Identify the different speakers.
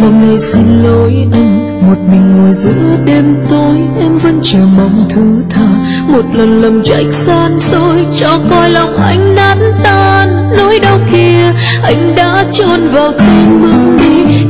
Speaker 1: Hôm nay xin lỗi anh, một mình ngồi giữa đêm tối, em vẫn chờ mong thứ tha. Một lần lầm trách gian dối, cho coi lòng anh nát tan. Nỗi đau kia anh đã chôn vào thêm bước đi,